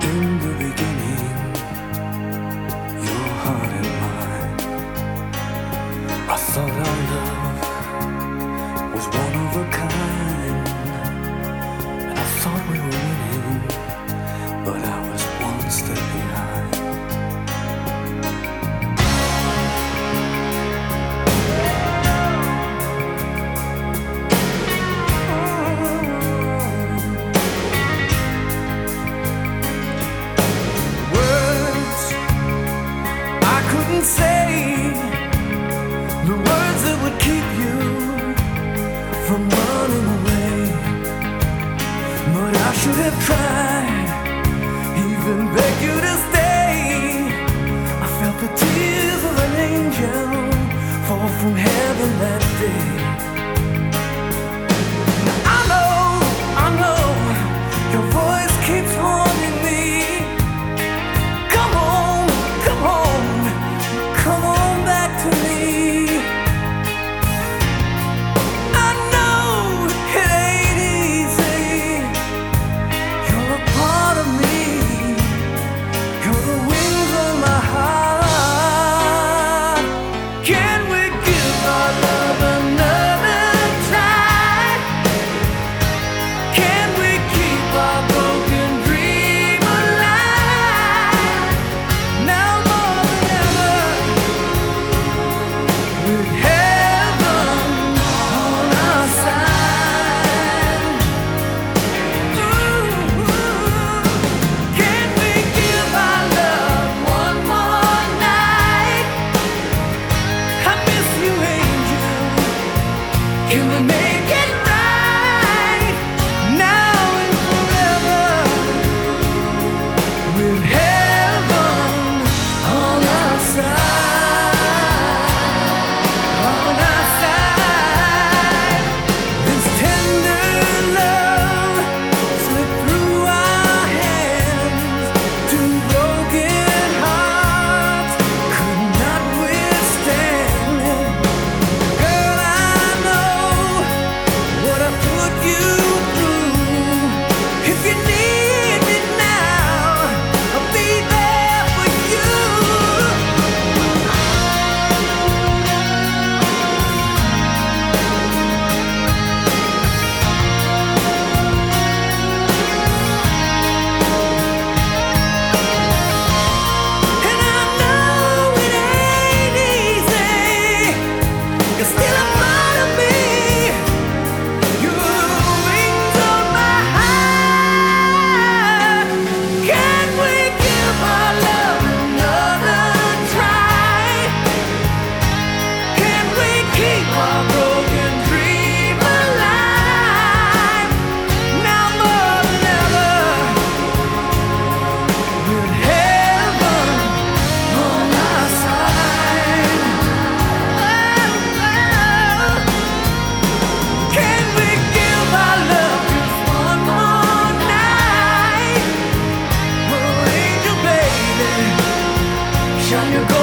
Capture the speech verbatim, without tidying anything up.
in the beginning, your heart and mine. I thought our love was one of a kind, and I thought we were winning, but I was one step behind. Say the words that would keep you from running away, but I should have tried, even begged you to stay. I felt the tears of an angel fall from heaven that day. Now I know, I know, your voice keeps haunting me. Come on, come on, come on back to me. I know it ain't easy. You're a part of me. You're the wings on my heart. Can we give our love another try? Can we keep our broken dream alive? Now more than ever, with heaven on our side. Ooh, can we give our love one more night? I miss you, angel. Can we make it right now and forever, with heaven on our side? On our side, this tender love slipped through our hands. Two broken hearts could not withstand it. Girl, I know what I put you through. If you need me now, I'll be there for you. And I know it ain't easy. You're still a part of me. You're the wings on my heart. Can we give our love another try? Can we keep our broken dream alive? Now more than ever, with heaven on our side. Can we give our love just one more night? Oh, angel baby, shine your